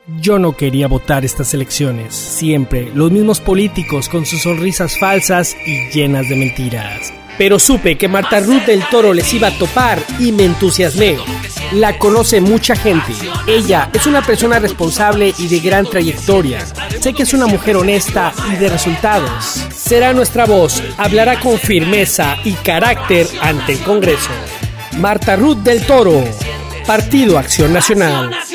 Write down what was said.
Yo no quería votar estas elecciones. Siempre los mismos políticos con sus sonrisas falsas y llenas de mentiras. Pero supe que Marta Ruth del Toro les iba a topar y me entusiasmé. La conoce mucha gente. Ella es una persona responsable y de gran trayectoria. Sé que es una mujer honesta y de resultados. Será nuestra voz, hablará con firmeza y carácter ante el Congreso. Marta Ruth del Toro, Partido Acción Nacional.